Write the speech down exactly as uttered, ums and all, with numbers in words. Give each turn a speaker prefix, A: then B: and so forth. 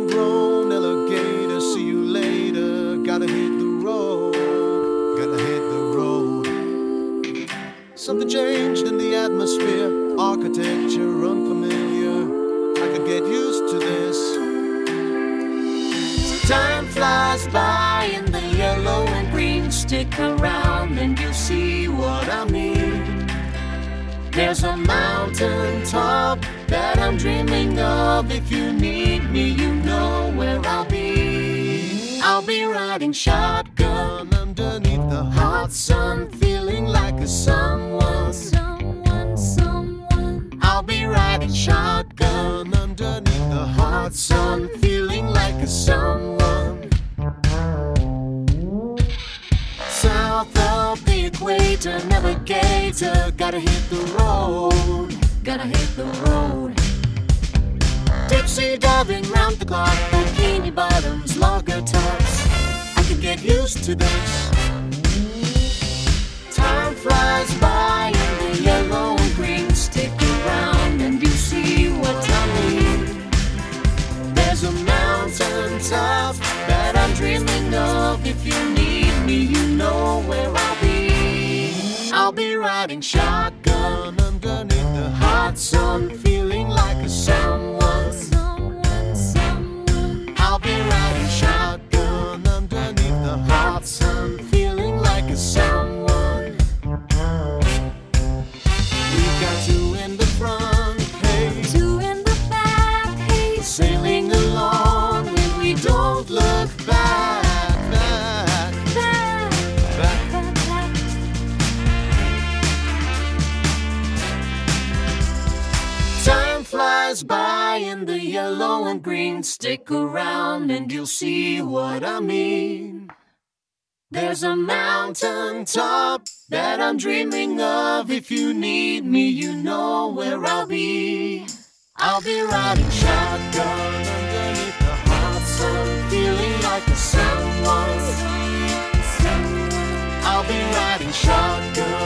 A: homegrown alligator. See you later. Gotta hit the road. Gotta hit the road. Something changed in the atmosphere. Architecture unfamiliar. I could get used to this.
B: Time flies by in the yellow and green. Stick around and you'll see what I mean. There's a mountain top that I'm dreaming of. If you need me, you know where I'll be. I'll be riding shotgun
A: underneath the
B: hot sun, feeling like a someone. Someone, someone. I'll be riding shotgun
A: underneath the
B: hot sun, feeling like a someone. South of the equator, navigator, gotta hit the road, gotta hit the road. Dipsy diving round the clock, bikini bottoms, lager tops. I can get used to this. Time flies by in the yellow and green. Stick around and you see what I mean. There's a mountain top that I'm dreaming of. If you need me, you know where I'll be. I'll be riding shotgun
A: underneath the
B: hot sun, feeling like a someone. Someone, someone. I'll be riding shotgun
A: underneath the
B: hot sun, feeling like a someone. We've got two in the front, hey,
C: Two in the back, hey,
B: sailing along when we don't look back.
A: back,
C: back,
A: back.
C: back, back.
B: Time flies by in the yellow and green. Stick around and you'll see what I mean. There's a mountain top that I'm dreaming of. If you need me, you know where I'll be. I'll be riding shotgun underneath the hot sun, feeling like a someone. I'll be riding shotgun